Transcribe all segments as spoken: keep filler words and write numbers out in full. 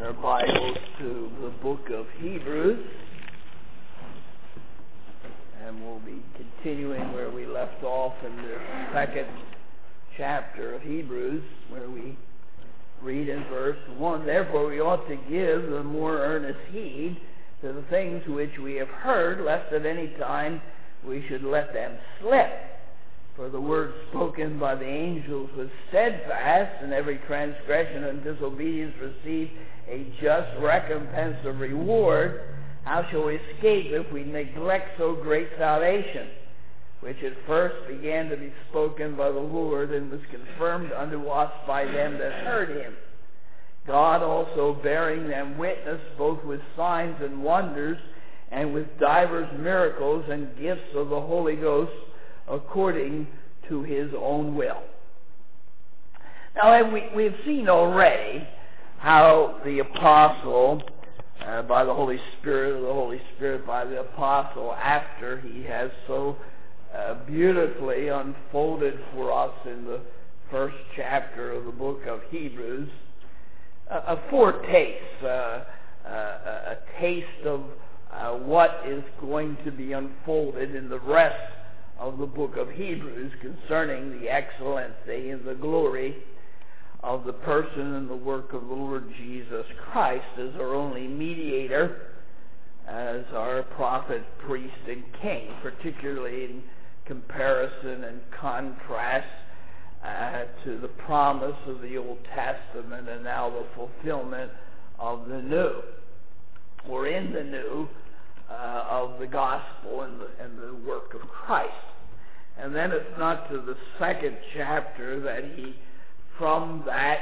our Bibles to the book of Hebrews, and we'll be continuing where we left off in the second chapter of Hebrews, where we read in verse one, "Therefore we ought to give the more earnest heed to the things which we have heard, lest at any time we should let them slip. For the word spoken by the angels was steadfast, and every transgression and disobedience received a just recompense of reward. How shall we escape if we neglect so great salvation, which at first began to be spoken by the Lord, and was confirmed unto us by them that heard him? God also bearing them witness, both with signs and wonders, and with divers miracles and gifts of the Holy Ghost, according to his own will." Now, we, we've seen already how the apostle, uh, by the Holy Spirit, or the Holy Spirit by the apostle, after he has so uh, beautifully unfolded for us in the first chapter of the book of Hebrews, a, a foretaste, uh, uh, a taste of uh, what is going to be unfolded in the rest of the book of Hebrews concerning the excellency and the glory of the person and the work of the Lord Jesus Christ as our only mediator, as our prophet, priest, and king, particularly in comparison and contrast uh, to the promise of the Old Testament and now the fulfillment of the New, or in the New, Uh, of the gospel and the, and the work of Christ. And then it's not to the second chapter that he, from that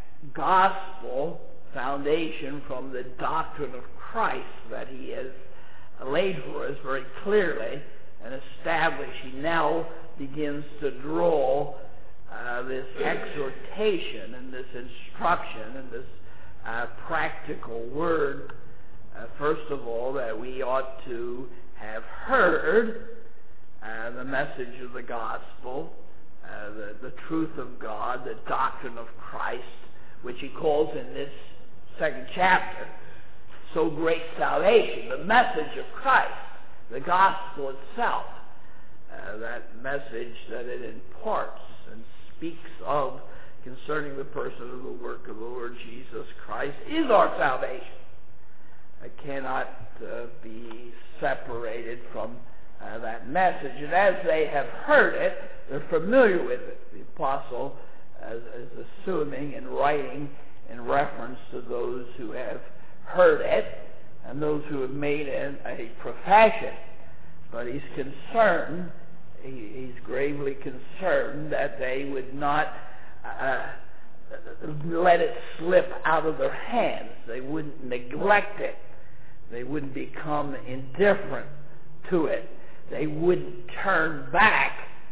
gospel foundation, from the doctrine of Christ that he has laid for us very clearly and established, he now begins to draw uh, this exhortation and this instruction and this uh, practical word. Uh, first of all, that we ought to have heard uh, the message of the gospel, uh, the, the truth of God, the doctrine of Christ, which he calls in this second chapter so great salvation, the message of Christ, the gospel itself, uh, that message that it imparts and speaks of concerning the person and the work of the Lord Jesus Christ is our salvation. It cannot uh, be separated from uh, that message. And as they have heard it, they're familiar with it. The apostle is, is assuming and writing in reference to those who have heard it and those who have made it a profession. But he's concerned, he, he's gravely concerned that they would not uh, let it slip out of their hands. They wouldn't neglect it. They wouldn't become indifferent to it. They wouldn't turn back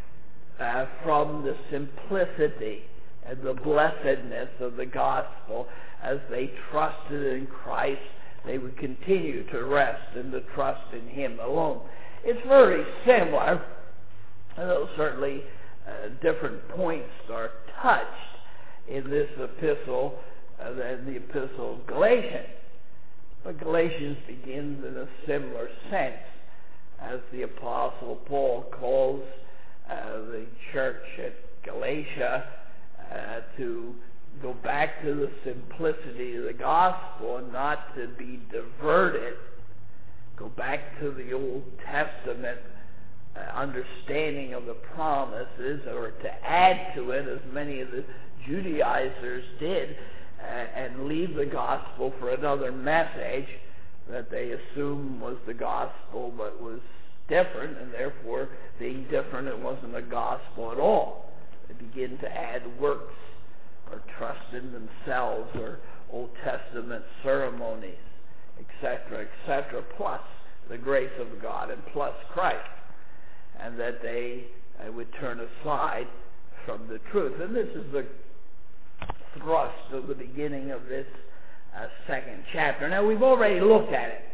uh, from the simplicity and the blessedness of the gospel. As they trusted in Christ, they would continue to rest and to trust in him alone. It's very similar, although certainly uh, different points are touched in this epistle uh, than the epistle of Galatians. But Galatians begins in a similar sense, as the Apostle Paul calls uh, the church at Galatia uh, to go back to the simplicity of the gospel and not to be diverted. Go back to the Old Testament uh, understanding of the promises, or to add to it, as many of the Judaizers did, and leave the gospel for another message that they assumed was the gospel but was different, and therefore, being different, it wasn't a gospel at all. They begin to add works or trust in themselves or Old Testament ceremonies, et cetera, et cetera, plus the grace of God and plus Christ, and that they uh, would turn aside from the truth. And this is the thrust of the beginning of this uh, second chapter. Now, we've already looked at it.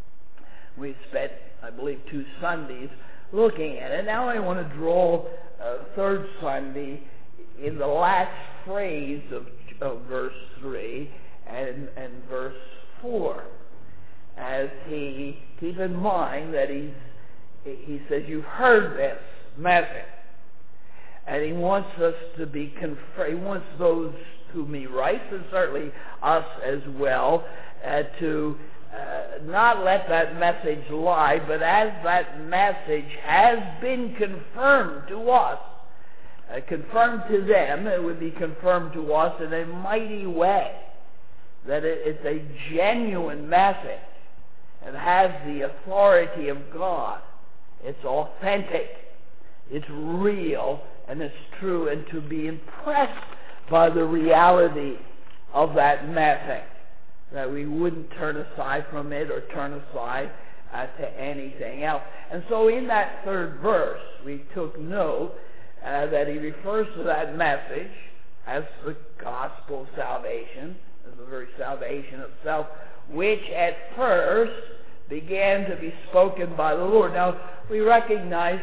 We've spent, I believe, two Sundays looking at it. Now I want to draw a third Sunday in the last phrase of, of verse three and, and verse four. As he, keep in mind that he's, he says, you've heard this message. And he wants us to be, confer- he wants those whom he writes, and certainly us as well, uh, to uh, not let that message lie, but as that message has been confirmed to us, uh, confirmed to them, it would be confirmed to us in a mighty way, that it, it's a genuine message. It has the authority of God. It's authentic. It's real, and it's true, and to be impressed by the reality of that message, that we wouldn't turn aside from it or turn aside uh, to anything else. And so in that third verse, we took note uh, that he refers to that message as the gospel of salvation, as the very salvation itself, which at first began to be spoken by the Lord. Now, we recognize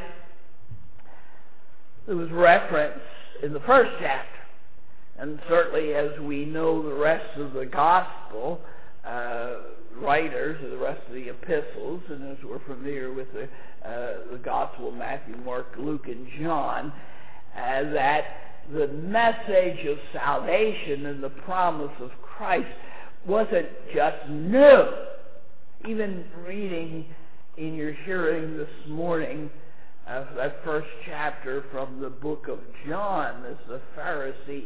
there was reference in the first chapter, and certainly as we know the rest of the gospel uh, writers, or the rest of the epistles, and as we're familiar with the, uh, the gospel of Matthew, Mark, Luke, and John, uh, that the message of salvation and the promise of Christ wasn't just new. Even reading in your hearing this morning uh, that first chapter from the book of John, as the Pharisees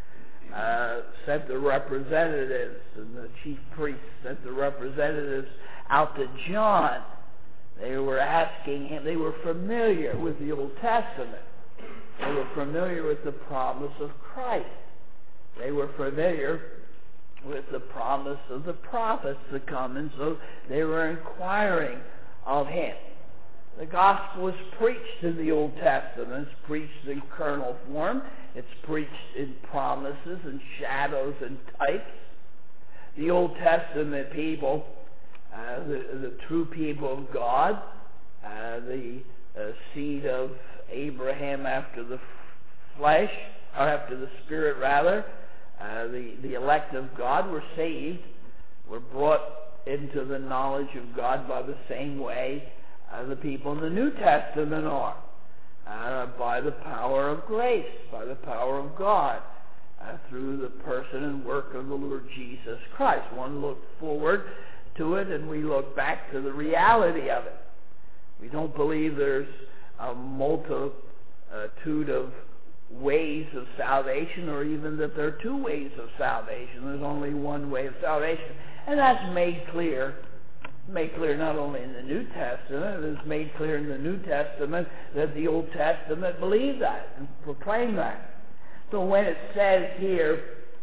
uh, sent the representatives, and the chief priests sent the representatives out to John. They were asking him, they were familiar with the Old Testament. They were familiar with the promise of Christ. They were familiar with the promise of the prophets to come, and so they were inquiring of him. The gospel is preached in the Old Testament. It's preached in kernel form. It's preached in promises and shadows and types. The Old Testament people, uh, the, the true people of God, uh, the uh, seed of Abraham after the flesh, or after the spirit rather, Uh, the, the elect of God were saved, were brought into the knowledge of God by the same way uh, the people in the New Testament are, uh, by the power of grace, by the power of God, uh, through the person and work of the Lord Jesus Christ. One looked forward to it, and we look back to the reality of it. We don't believe there's a multitude of ways of salvation, or even that there are two ways of salvation. There's only one way of salvation, and that's made clear made clear not only in the New Testament, it is made clear in the New Testament that the Old Testament believed that and proclaimed that. So when it says here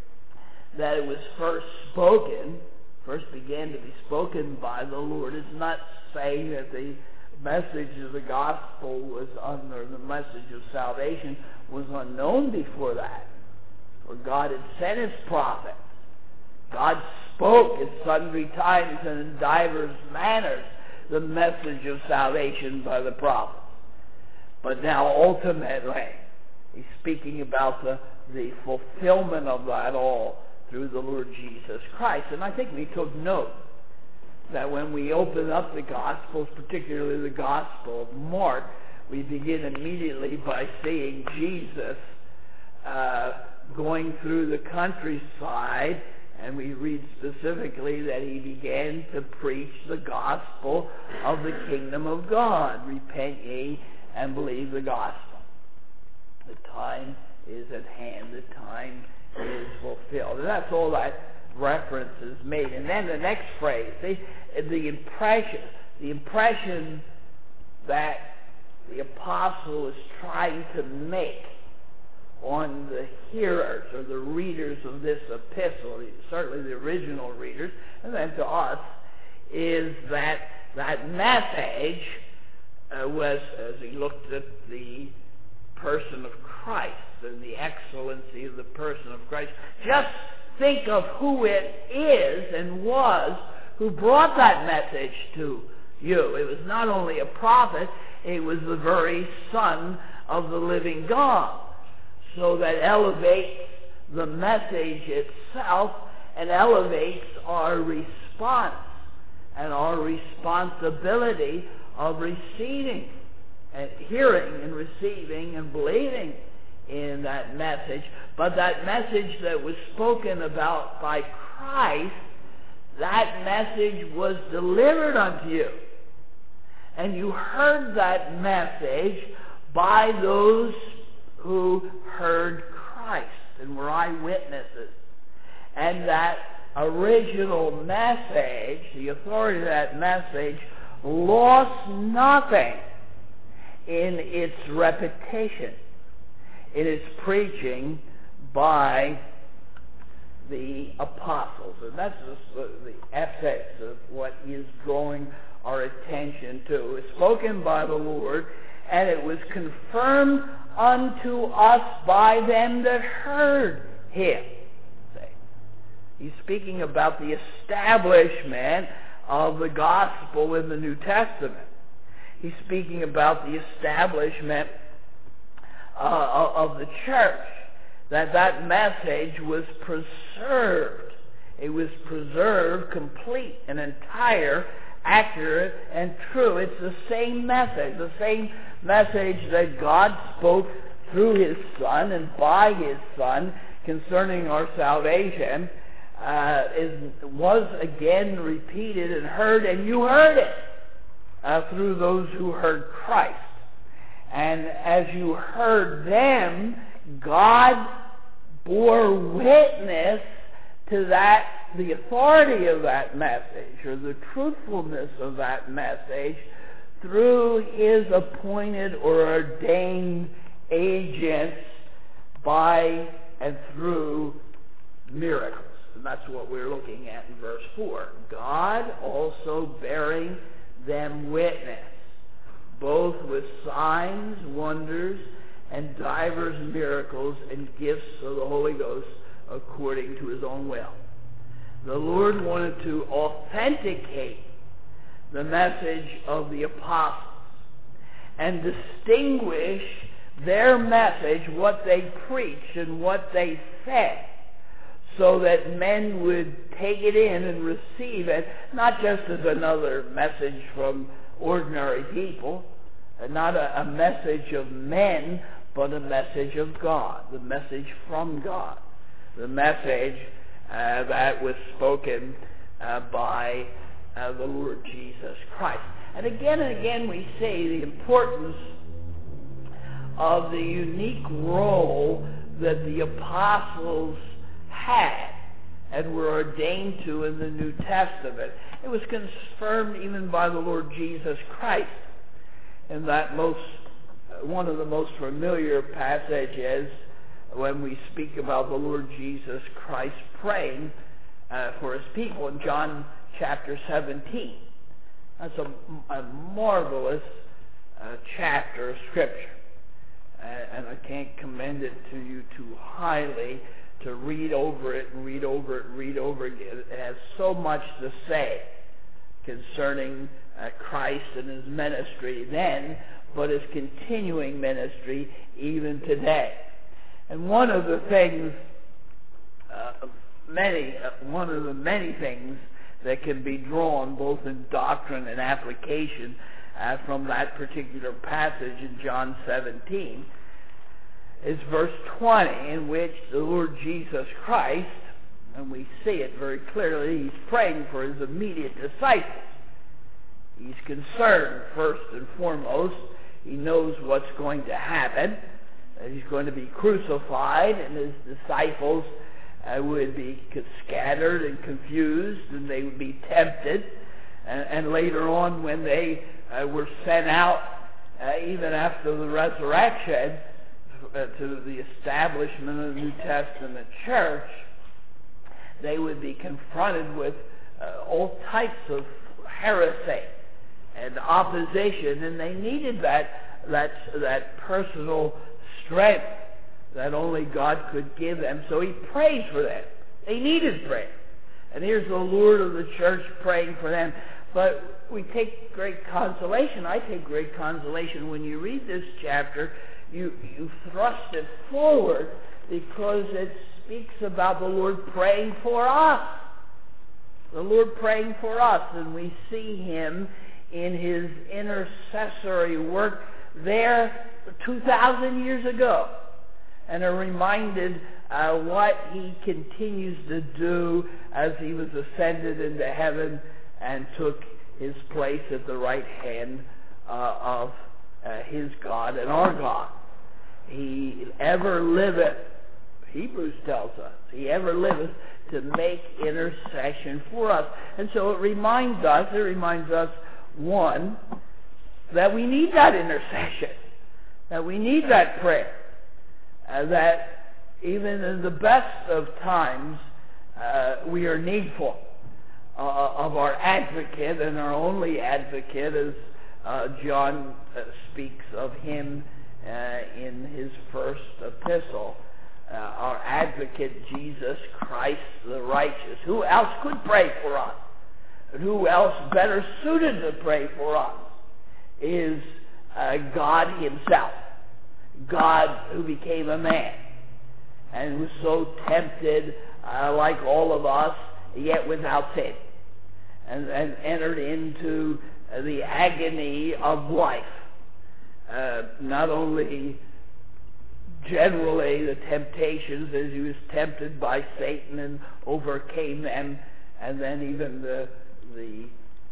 that it was first spoken, first began to be spoken by the Lord, it's not saying that the message of the gospel was un, or the message of salvation was unknown before that. For God had sent his prophets. God spoke at sundry times and in divers manners the message of salvation by the prophets. But now ultimately, he's speaking about the, the fulfillment of that all through the Lord Jesus Christ. And I think we took note that when we open up the Gospels, particularly the Gospel of Mark, we begin immediately by seeing Jesus uh, going through the countryside, and we read specifically that he began to preach the gospel of the kingdom of God. Repent ye and believe the gospel. The time is at hand. The time is fulfilled. And that's all that reference is made. And then the next phrase, see, the impression, the impression that the apostle is trying to make on the hearers or the readers of this epistle, certainly the original readers, and then to us, is that that message uh, was, as he looked at the person of Christ and the excellency of the person of Christ, just think of who it is and was who brought that message to you. It was not only a prophet, it was the very Son of the living God. So that elevates the message itself and elevates our response and our responsibility of receiving and hearing and receiving and believing in that message. But that message that was spoken about by Christ, that message was delivered unto you. And you heard that message by those who heard Christ and were eyewitnesses. And that original message, the authority of that message, lost nothing in its repetition, in its preaching by the apostles. And that's the, the essence of what is drawing our attention to. It's spoken by the Lord, and it was confirmed unto us by them that heard him. He's speaking about the establishment of the gospel in the New Testament. He's speaking about the establishment uh, of the church, that that message was preserved. It was preserved complete and entire, accurate and true. It's the same message, the same message that God spoke through his Son and by his Son concerning our salvation. Uh, is, was again repeated and heard, and you heard it uh, through those who heard Christ. And as you heard them, God bore witness to that, the authority of that message, or the truthfulness of that message, through his appointed or ordained agents by and through miracles. And that's what we're looking at in verse four. God also bearing them witness, both with signs, wonders, and divers miracles and gifts of the Holy Ghost according to his own will. The Lord wanted to authenticate the message of the apostles and distinguish their message, what they preached and what they said, so that men would take it in and receive it, not just as another message from ordinary people, not a, a message of men, but a message of God, the message from God, the message uh, that was spoken uh, by uh, the Lord Jesus Christ. And again and again we see the importance of the unique role that the apostles had and were ordained to in the New Testament. It was confirmed even by the Lord Jesus Christ in that most one of the most familiar passages when we speak about the Lord Jesus Christ praying uh, for his people in John chapter seventeen. That's a, a marvelous uh, chapter of Scripture, uh, and I can't commend it to you too highly, to read over it and read over it and read over it. It has so much to say concerning uh, Christ and his ministry then, but his continuing ministry even today. And one of the things, uh, many, uh, one of the many things that can be drawn both in doctrine and application uh, from that particular passage in John seventeen is verse twenty, in which the Lord Jesus Christ, and we see it very clearly, he's praying for his immediate disciples. He's concerned, first and foremost. He knows what's going to happen, that he's going to be crucified, and his disciples uh, would be scattered and confused, and they would be tempted. And, and later on, when they uh, were sent out, uh, even after the resurrection, uh, to the establishment of the New Testament church, they would be confronted with uh, all types of heresy and opposition, and they needed that that that personal strength that only God could give them. So he prays for them. They needed prayer. And here's the Lord of the church praying for them. But we take great consolation. I take great consolation when you read this chapter. You, you thrust it forward because it's speaks about the Lord praying for us. The Lord praying for us, and we see him in his intercessory work there two thousand years ago, and are reminded uh, what he continues to do as he was ascended into heaven and took his place at the right hand uh, of uh, his God and our God. He ever liveth, Hebrews tells us, he ever liveth to make intercession for us. And so it reminds us, it reminds us, one, that we need that intercession, that we need that prayer, uh, that even in the best of times, uh, we are needful uh, of our advocate, and our only advocate, as uh, John uh, speaks of him uh, in his first epistle. Uh, our advocate, Jesus Christ the righteous. Who else could pray for us? And who else better suited to pray for us is uh, God himself. God who became a man and was so tempted uh, like all of us, yet without sin, and, and entered into uh, the agony of life. Uh, not only generally the temptations as he was tempted by Satan and overcame them, and then even the the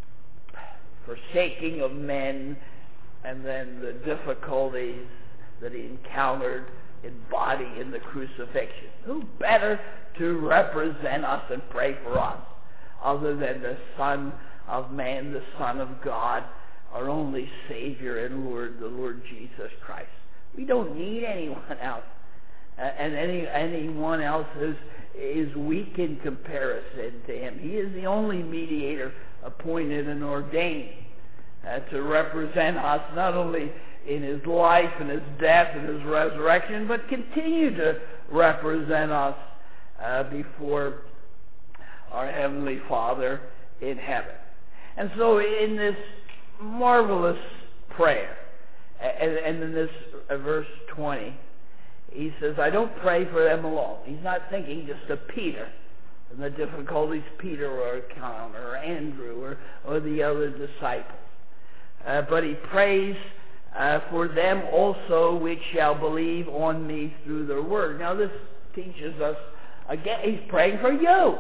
forsaking of men, and then the difficulties that he encountered in body in the crucifixion. Who better to represent us and pray for us other than the Son of Man, the Son of God, our only Savior and Lord, the Lord Jesus Christ? We don't need anyone else, uh, and any anyone else is is weak in comparison to him. He is the only mediator appointed and ordained uh, to represent us, not only in his life and his death and his resurrection, but continue to represent us uh, before our Heavenly Father in heaven. And so, in this marvelous prayer, and, and in this uh, verse twenty, he says, I don't pray for them alone. He's not thinking just of Peter and the difficulties Peter will encounter, or Andrew, or, or the other disciples. Uh, but he prays uh, for them also which shall believe on me through their word. Now this teaches us, again, he's praying for you.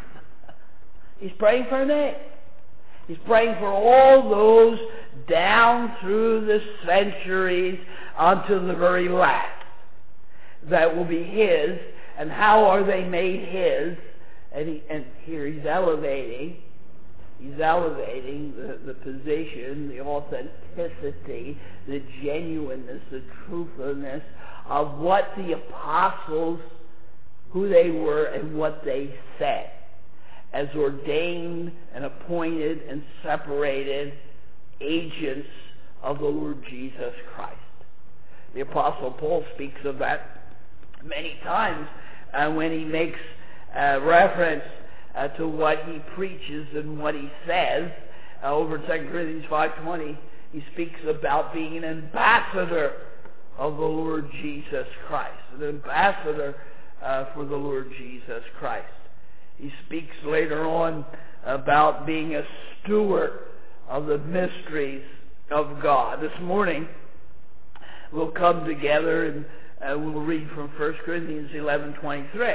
He's praying for me. He's praying for all those down through the centuries unto the very last that will be his. And how are they made his? And, he, and here he's elevating, he's elevating the, the position, the authenticity, the genuineness, the truthfulness of what the apostles, who they were and what they said, as ordained and appointed and separated agents of the Lord Jesus Christ. The Apostle Paul speaks of that many times uh, when he makes uh, reference uh, to what he preaches and what he says. Uh, over in Second Corinthians five twenty, he speaks about being an ambassador of the Lord Jesus Christ, an ambassador uh, for the Lord Jesus Christ. He speaks later on about being a steward of the mysteries of God. This morning, we'll come together and uh, we'll read from First Corinthians eleven twenty-three.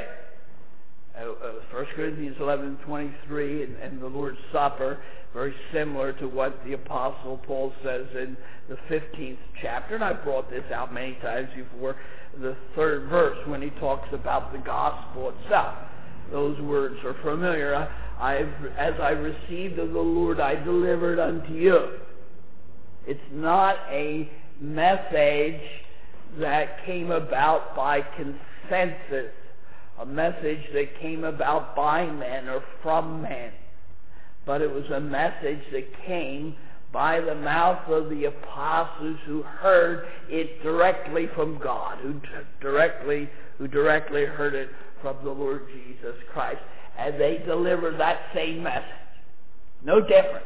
Uh, uh, First Corinthians eleven twenty-three and, and the Lord's Supper, very similar to what the Apostle Paul says in the fifteenth chapter. And I've brought this out many times before, the third verse, when he talks about the gospel itself. Those words are familiar. I've, as I received of the Lord, I delivered unto you. It's not a message that came about by consensus, a message that came about by men or from men, but it was a message that came by the mouth of the apostles who heard it directly from God, who directly, who directly heard it from the Lord Jesus Christ. And they delivered that same message. No different.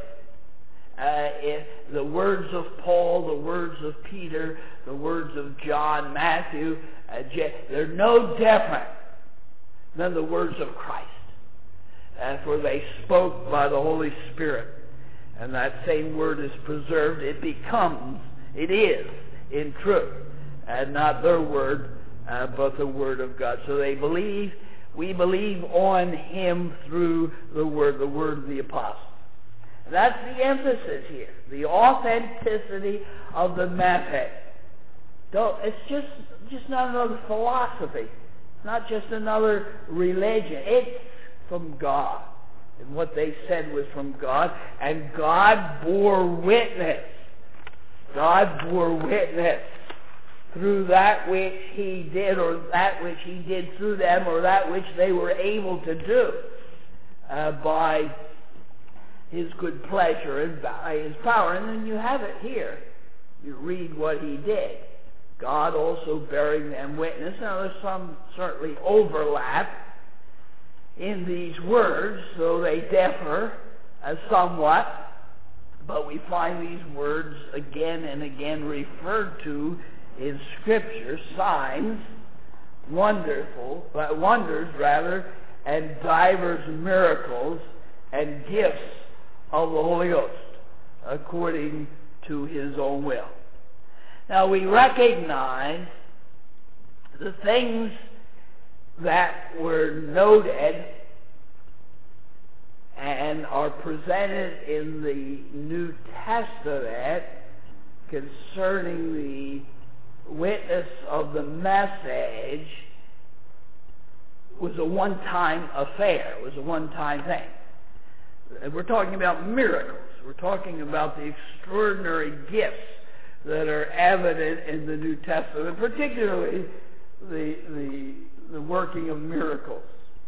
Uh, if the words of Paul, the words of Peter, the words of John, Matthew, uh, they're no different than the words of Christ. And for they spoke by the Holy Spirit. And that same word is preserved. It becomes, it is, in truth. And not their word, uh, but the word of God. So they believe, we believe on him through the word, the word of the apostles. That's the emphasis here. The authenticity of the message. Don't, it's just, just not another philosophy. It's not just another religion. It's from God. And what they said was from God. And God bore witness. God bore witness through that which he did, or that which he did through them, or that which they were able to do uh, by his good pleasure and by his power. And then you have it here. You read what he did. God also bearing them witness. Now there's some certainly overlap in these words, so they differ uh, somewhat, but we find these words again and again referred to in Scripture: signs, wonderful, uh, wonders rather, and divers miracles and gifts of the Holy Ghost, according to his own will. Now we recognize the things that were noted and are presented in the New Testament concerning the witness of the message was a one-time affair, was a one-time thing. And we're talking about miracles. We're talking about the extraordinary gifts that are evident in the New Testament, particularly the, the, the working of miracles.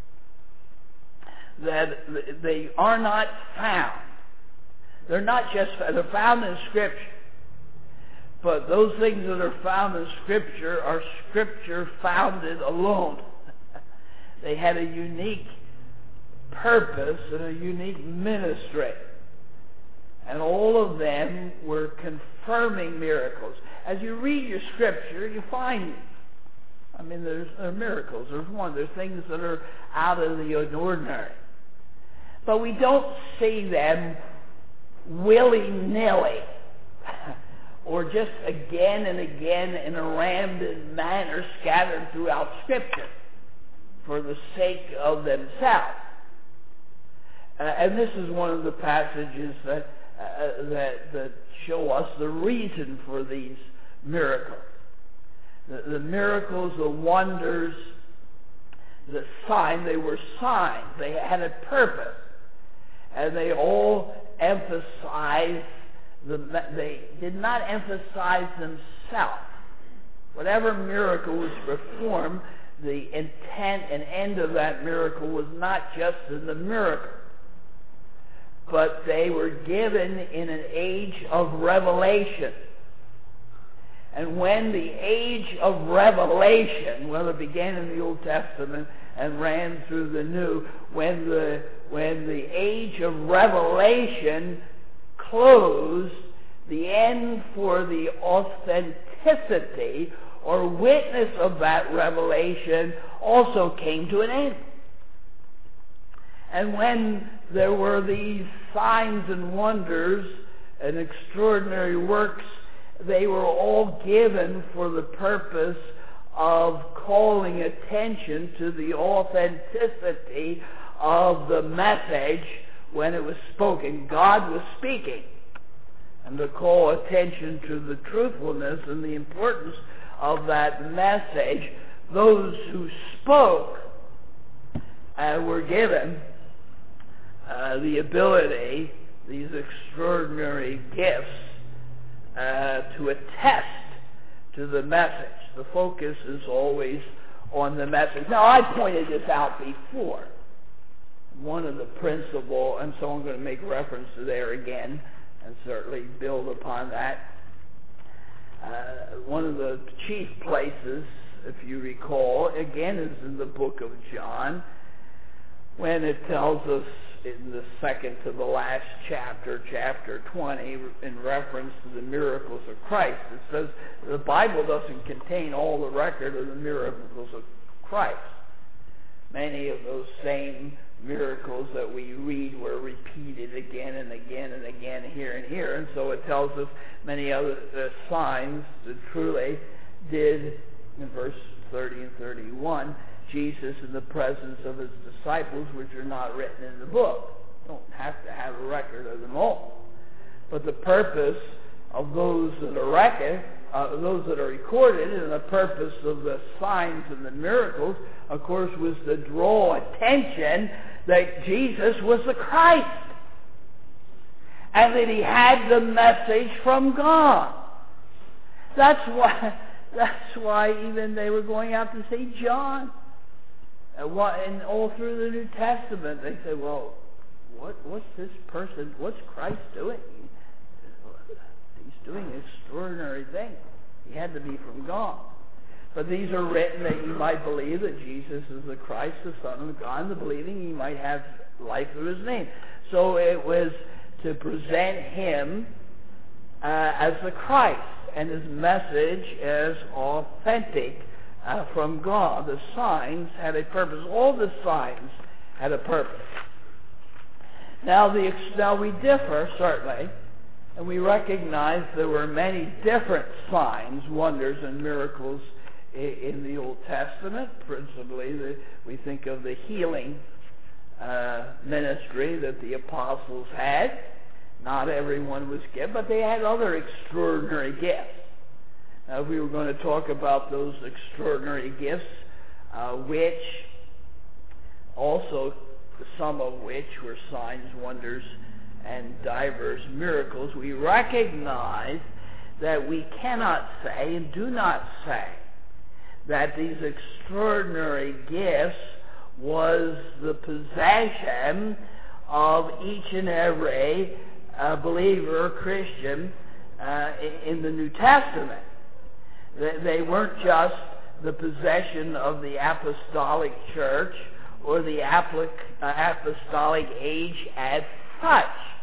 That they are not found. They're not just, they're found in Scripture. But those things that are found in Scripture are Scripture founded alone. They had a unique purpose and a unique ministry. And all of them were confirming miracles. As you read your Scripture, you find, I mean, there's, there are miracles. There's one. There's things that are out of the ordinary. But we don't see them willy-nilly or just again and again in a random manner scattered throughout Scripture for the sake of themselves. Uh, and this is one of the passages that, uh, that, that show us the reason for these miracles. The, the miracles, the wonders, the sign, they were signs. They had a purpose. And they all emphasized, the, they did not emphasize themselves. Whatever miracle was performed, the intent and end of that miracle was not just in the miracle, but they were given in an age of revelation. And when the age of revelation, well, it began in the Old Testament and ran through the New, when the when the age of revelation closed, the end for the authenticity or witness of that revelation also came to an end. And when there were these signs and wonders and extraordinary works, they were all given for the purpose of calling attention to the authenticity of the message when it was spoken. God was speaking. And to call attention to the truthfulness and the importance of that message, those who spoke uh, were given uh, the ability, these extraordinary gifts, uh, to attest to the message. The focus is always on the message. Now, I pointed this out before. One of the principal, and so I'm going to make reference to there again, and certainly build upon that. Uh, one of the chief places, if you recall, again is in the book of John, when it tells us in the second to the last chapter, chapter twenty, in reference to the miracles of Christ. It says the Bible doesn't contain all the record of the miracles of Christ. Many of those same miracles that we read were repeated again and again and again here and here. And so it tells us many other uh, signs that truly did, in verse thirty and thirty-one, Jesus in the presence of his disciples, which are not written in the book. You don't have to have a record of them all. But the purpose of those that are record, uh, those that are recorded, and the purpose of the signs and the miracles, of course, was to draw attention that Jesus was the Christ, and that he had the message from God. That's why. That's why even they were going out to see John. And all through the New Testament, they say, "Well, what, what's this person? What's Christ doing? He's doing an extraordinary thing. He had to be from God." But these are written that you might believe that Jesus is the Christ, the Son of God, and the believing he might have life through his name. So it was to present him uh, as the Christ, and his message as authentic uh, from God. The signs had a purpose. All the signs had a purpose. Now, the, now we differ, certainly, and we recognize there were many different signs, wonders, and miracles in the Old Testament. Principally, the, we think of the healing uh, ministry that the apostles had. Not everyone was given, but they had other extraordinary gifts. Now, we were going to talk about those extraordinary gifts, uh, which also, some of which were signs, wonders, and divers miracles. We recognize that we cannot say and do not say that these extraordinary gifts was the possession of each and every uh, believer or Christian uh, in the New Testament. They weren't just the possession of the apostolic church or the apostolic age as such.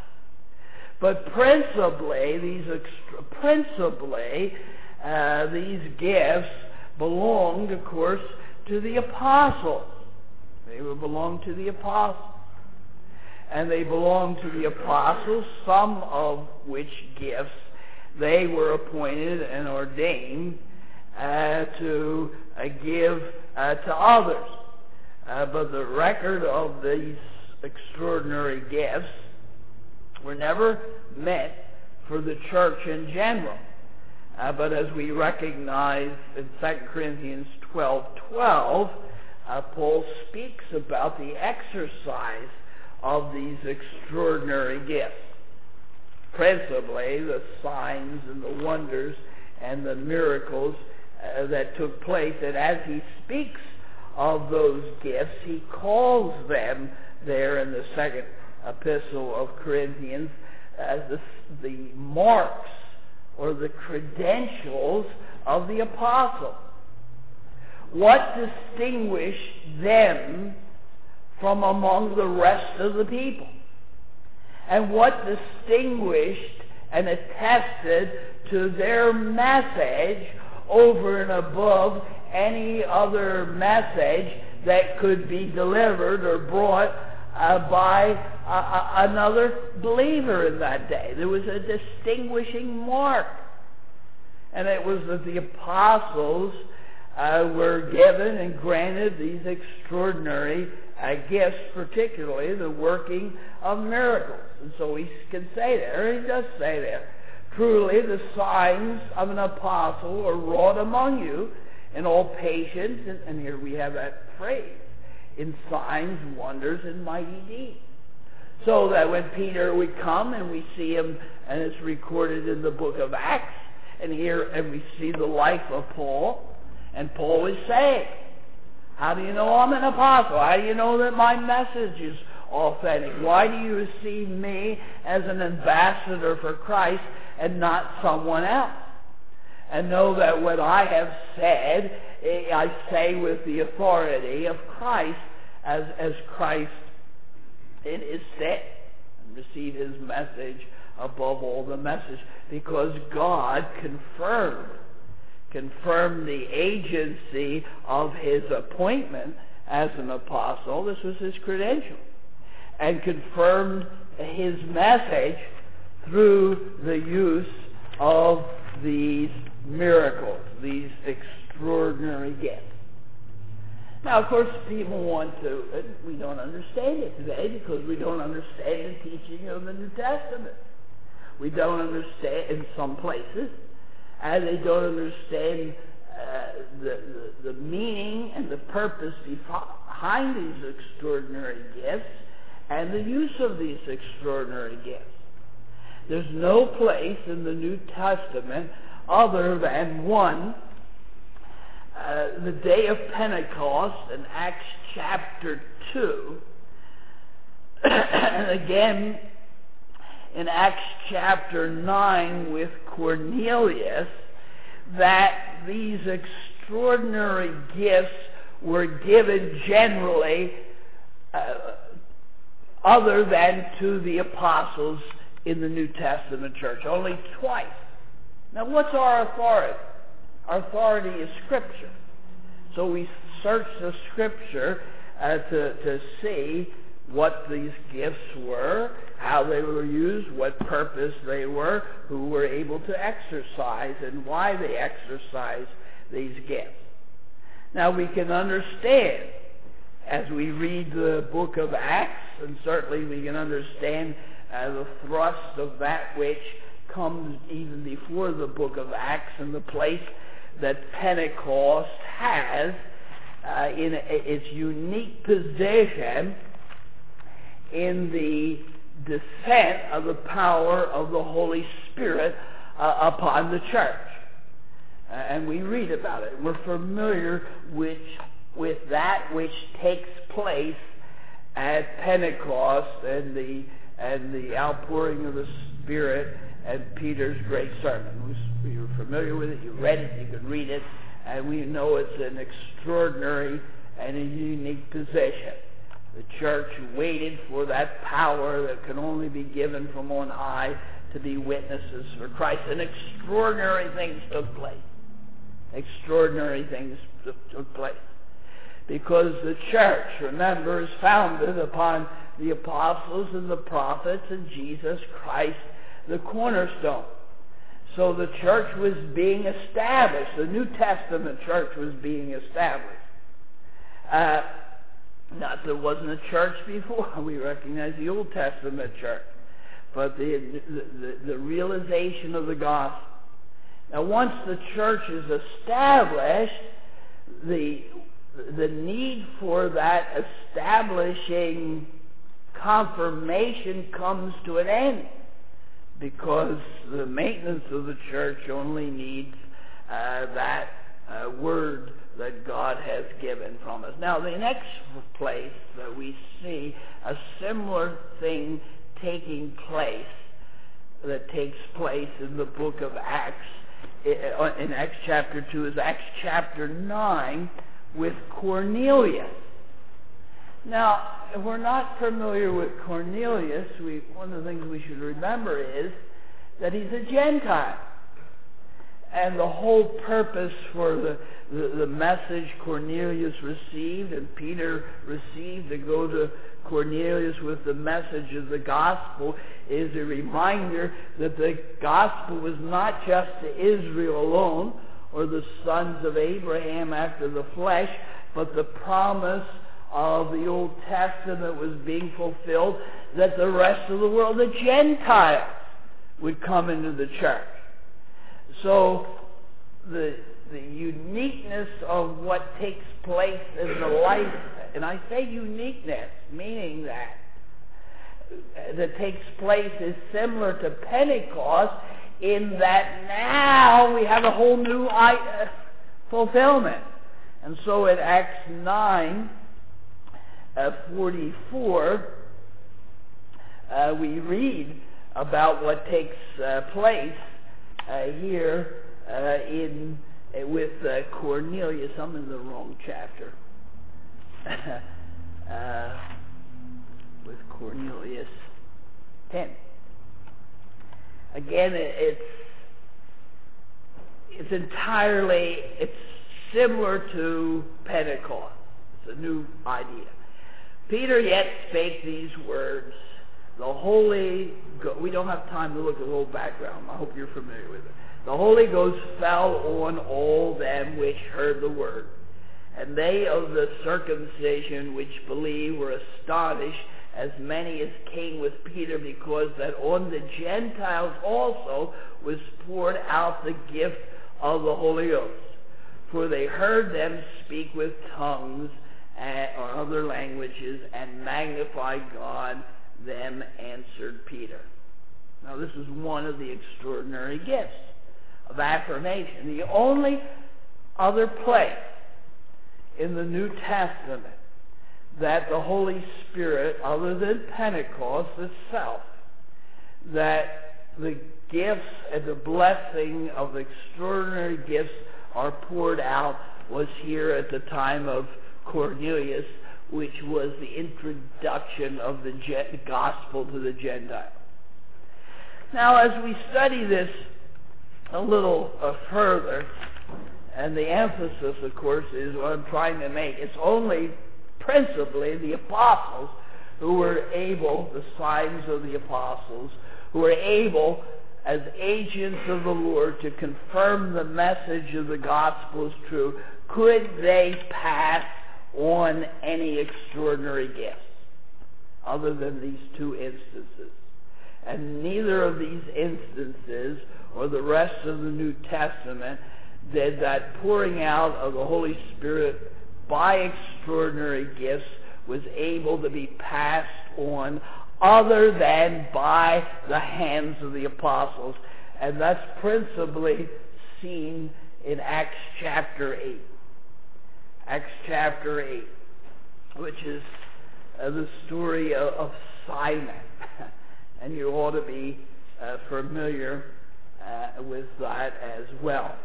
But principally, these extra, principally, uh, these gifts belonged, of course, to the apostles. They belonged to the apostles. And they belonged to the apostles, some of which gifts they were appointed and ordained uh, to uh, give uh, to others. Uh, but the record of these extraordinary gifts were never meant for the church in general. Uh, but as we recognize in Second Corinthians twelve twelve, uh, Paul speaks about the exercise of these extraordinary gifts. Principally, the signs and the wonders and the miracles uh, that took place. And as he speaks of those gifts, he calls them there in the second epistle of Corinthians as the, the marks or the credentials of the apostle. What distinguished them from among the rest of the people? And what distinguished and attested to their message over and above any other message that could be delivered or brought uh, by uh, uh, another believer in that day? There was a distinguishing mark. And it was that the apostles uh, were given and granted these extraordinary uh, gifts, particularly the working of miracles. And so he can say there, he does say there, truly the signs of an apostle are wrought among you in all patience, and, and here we have that phrase, in signs, wonders, and mighty deeds. So that when Peter would come and we see him, and it's recorded in the book of Acts, and here and we see the life of Paul, and Paul is saying, how do you know I'm an apostle? How do you know that my message is authentic? Why do you receive me as an ambassador for Christ and not someone else? And know that what I have said, I say with the authority of Christ, as, as Christ it is said, and receive his message above all the message, because God confirmed confirmed the agency of his appointment as an apostle. This was his credential, and confirmed his message through the use of these miracles, these extraordinary gifts. Now, of course, people want to, we don't understand it today because we don't understand the teaching of the New Testament. We don't understand, in some places, and they don't understand uh, the, the, the meaning and the purpose behind these extraordinary gifts and the use of these extraordinary gifts. There's no place in the New Testament other than one, uh, the day of Pentecost in Acts chapter two, and again in Acts chapter nine with Cornelius, that these extraordinary gifts were given generally uh, other than to the apostles in the New Testament church, only twice. Now, what's our authority? Our authority is Scripture. So we search the Scripture uh, to, to see what these gifts were, how they were used, what purpose they were, who were able to exercise, and why they exercised these gifts. Now, we can understand as we read the book of Acts, and certainly we can understand uh, the thrust of that which comes even before the book of Acts and the place that Pentecost has uh, in its unique position in the descent of the power of the Holy Spirit uh, upon the church. Uh, and we read about it. We're familiar with, with that which takes place at Pentecost and the, and the outpouring of the Spirit and Peter's great sermon. You're familiar with it, you read it, you can read it, and we know it's an extraordinary and a unique position. The church waited for that power that can only be given from on high to be witnesses for Christ. And extraordinary things took place. Extraordinary things took place. Because the church, remember, is founded upon the apostles and the prophets and Jesus Christ, the cornerstone. So the church was being established. The New Testament church was being established. Uh, not that there wasn't a church before. We recognize the Old Testament church. But the, the, the realization of the gospel. Now, once the church is established, the, the need for that establishing confirmation comes to an end, because the maintenance of the church only needs uh, that uh, word that God has given from us. Now, the next place that we see a similar thing taking place, that takes place in the book of Acts, in Acts chapter two, is Acts chapter nine with Cornelius. Now, if we're not familiar with Cornelius, we, one of the things we should remember is that he's a Gentile. And the whole purpose for the, the, the message Cornelius received and Peter received to go to Cornelius with the message of the gospel is a reminder that the gospel was not just to Israel alone or the sons of Abraham after the flesh, but the promise of the Old Testament was being fulfilled, that the rest of the world, the Gentiles, would come into the church. So the the uniqueness of what takes place in the life, and I say uniqueness, meaning that that takes place is similar to Pentecost in that now we have a whole new uh, fulfillment. And so in Acts nine, Uh, forty-four, uh, we read about what takes uh, place uh, here uh, in uh, with uh, Cornelius. I'm in the wrong chapter. uh, with Cornelius ten. Again, it, it's it's entirely it's similar to Pentecost. It's a new idea. Peter yet spake these words. The Holy Ghost, we don't have time to look at the whole background. I hope you're familiar with it. The Holy Ghost fell on all them which heard the word. And they of the circumcision which believed were astonished, as many as came with Peter, because that on the Gentiles also was poured out the gift of the Holy Ghost. For they heard them speak with tongues and, or other languages, and magnified God. Them answered Peter. Now this is one of the extraordinary gifts of affirmation. The only other place in the New Testament that the Holy Spirit, other than Pentecost itself, that the gifts and the blessing of extraordinary gifts are poured out was here at the time of Cornelius, which was the introduction of the gospel to the Gentiles. Now, as we study this a little uh, further, and the emphasis, of course, is what I'm trying to make, it's only principally the apostles who were able, the signs of the apostles, who were able, as agents of the Lord, to confirm the message of the gospel as true. Could they pass on any extraordinary gifts other than these two instances? And neither of these instances or the rest of the New Testament did that pouring out of the Holy Spirit by extraordinary gifts was able to be passed on other than by the hands of the apostles. And that's principally seen in Acts chapter eight. Acts chapter eight, which is uh, the story of, of Simon. And you ought to be uh, familiar uh, with that as well.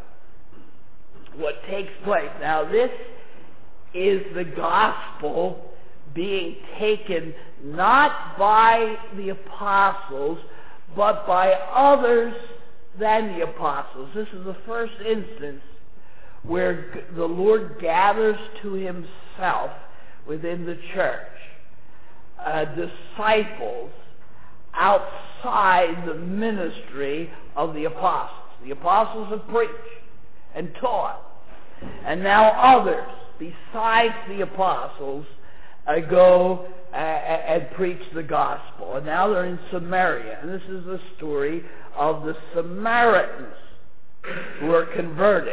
What takes place. Now this is the gospel being taken not by the apostles, but by others than the apostles. This is the first instance where the Lord gathers to himself within the church uh, disciples outside the ministry of the apostles. The apostles have preached and taught, and now others besides the apostles uh, go uh, and preach the gospel. And now they're in Samaria, and this is the story of the Samaritans who are converted,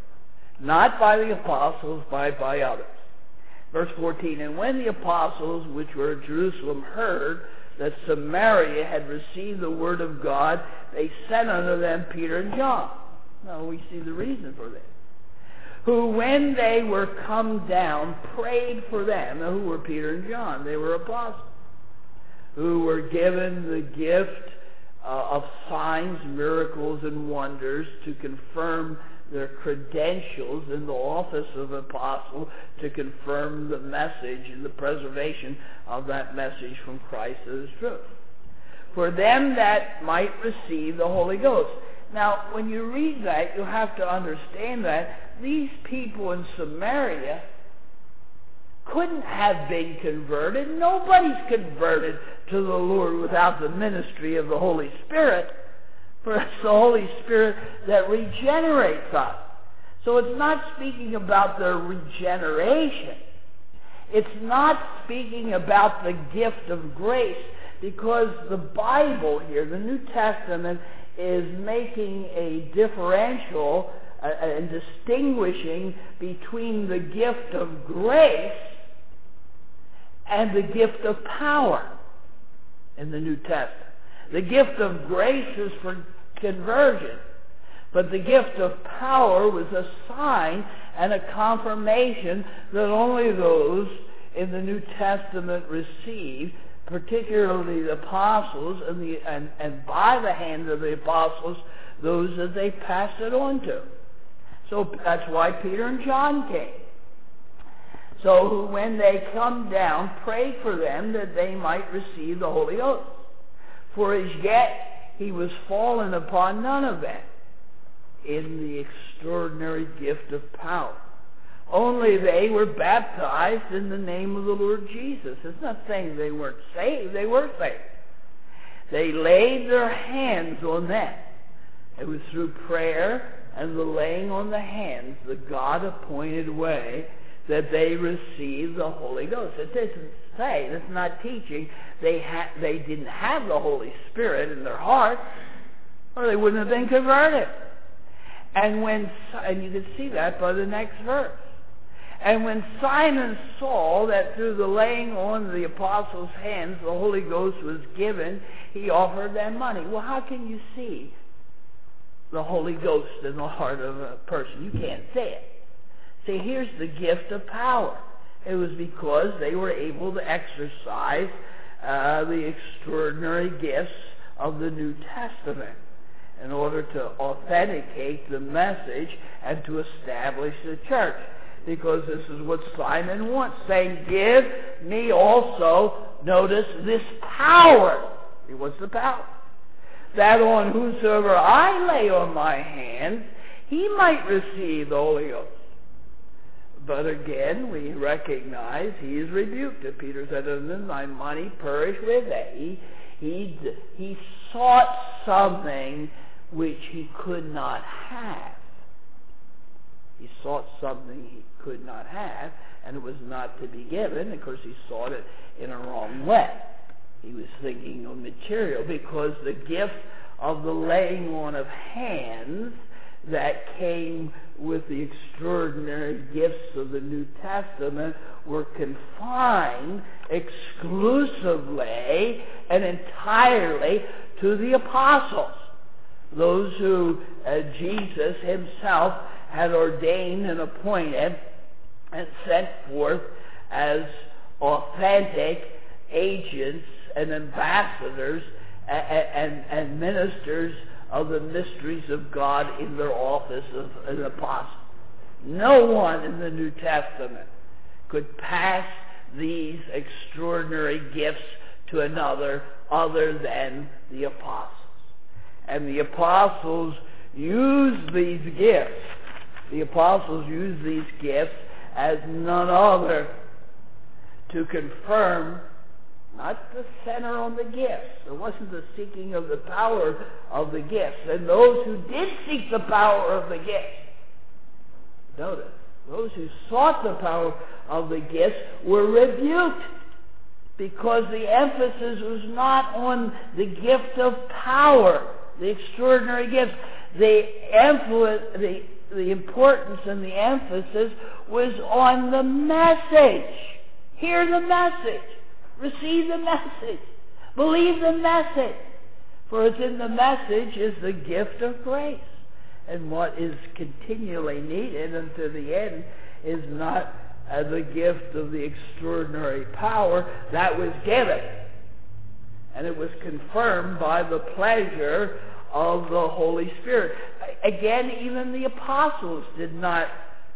not by the apostles, but by others. Verse fourteen, and when the apostles which were at Jerusalem heard that Samaria had received the word of God, they sent unto them Peter and John. Now we see the reason for this. Who, when they were come down, prayed for them. Now, who were Peter and John? They were apostles who were given the gift uh, of signs, miracles, and wonders to confirm their credentials in the office of apostle, to confirm the message and the preservation of that message from Christ as truth. For them that might receive the Holy Ghost. Now, when you read that, you have to understand that these people in Samaria couldn't have been converted. Nobody's converted to the Lord without the ministry of the Holy Spirit. For it's the Holy Spirit that regenerates us. So it's not speaking about their regeneration. It's not speaking about the gift of grace, because the Bible here, the New Testament, is making a differential uh, and distinguishing between the gift of grace and the gift of power in the New Testament. The gift of grace is for conversion, but the gift of power was a sign and a confirmation that only those in the New Testament received, particularly the apostles, and, the, and, and by the hand of the apostles, those that they passed it on to. So that's why Peter and John came. So when they come down, pray for them that they might receive the Holy Ghost. For as yet he was fallen upon none of them in the extraordinary gift of power. only they were baptized in the name of the Lord Jesus. It's not saying they weren't saved. They were saved. They laid their hands on them. It was through prayer and the laying on the hands, the God-appointed way, that they received the Holy Ghost. It doesn't say, it's not teaching, they, ha- they didn't have the Holy Spirit in their hearts, or they wouldn't have been converted. And when, and you can see that by the next verse. And when Simon saw that through the laying on of the apostles' hands the Holy Ghost was given, he offered them money. Well, how can you see the Holy Ghost in the heart of a person? You can't see it. See, here's the gift of power. It was because they were able to exercise uh, the extraordinary gifts of the New Testament in order to authenticate the message and to establish the church. Because this is what Simon wants, saying, give me also, notice, this power. He wants the power. That on whosoever I lay on my hands, he might receive the Holy Ghost. But again, we recognize he is rebuked. And Peter said unto him, thy money perish with thee. He, he, he sought something which he could not have. He sought something he could not have, and it was not to be given. Of course, he sought it in a wrong way. He was thinking of material, because the gift of the laying on of hands that came with the extraordinary gifts of the New Testament were confined exclusively and entirely to the apostles, those who uh, Jesus himself had ordained and appointed and sent forth as authentic agents and ambassadors and, and, and ministers of the mysteries of God in their office of an apostle. No one in the New Testament could pass these extraordinary gifts to another other than the apostles. And the apostles used these gifts. The apostles used these gifts as none other to confirm not the center on the gifts. It wasn't the seeking of the power of the gifts. And those who did seek the power of the gifts, notice, those who sought the power of the gifts were rebuked, because the emphasis was not on the gift of power, the extraordinary gifts. The influence, the, the importance and the emphasis was on the message. Hear the message. Receive the message. Believe the message. For it's in the message is the gift of grace. And what is continually needed unto the end is not uh, the gift of the extraordinary power that was given. And it was confirmed by the pleasure of the Holy Spirit. Again, even the apostles did not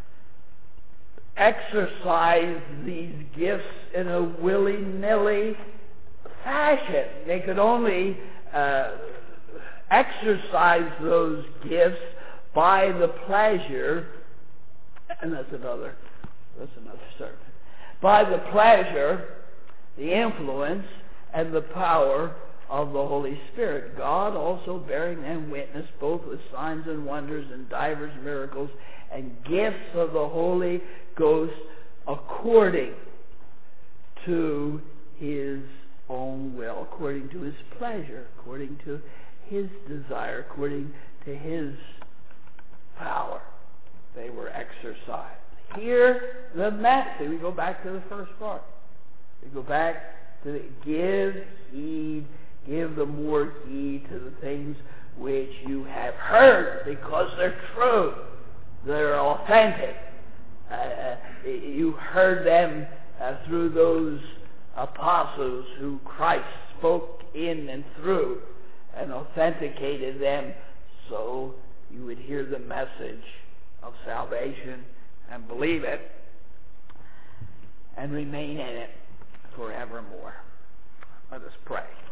exercise these gifts in a willy-nilly fashion. They could only uh, exercise those gifts by the pleasure, and that's another, that's another sermon, by the pleasure, the influence, and the power of the Holy Spirit. God also bearing them witness both with signs and wonders and divers miracles and gifts of the Holy Ghost according to his own will, according to his pleasure, according to his desire, according to his power. They were exercised. Hear the message. We go back to the first part. We go back to the, give heed, give the more heed to the things which you have heard, because they're true. They're authentic. Uh, you heard them uh, through those apostles who Christ spoke in and through and authenticated them, so you would hear the message of salvation and believe it and remain in it forevermore. Let us pray.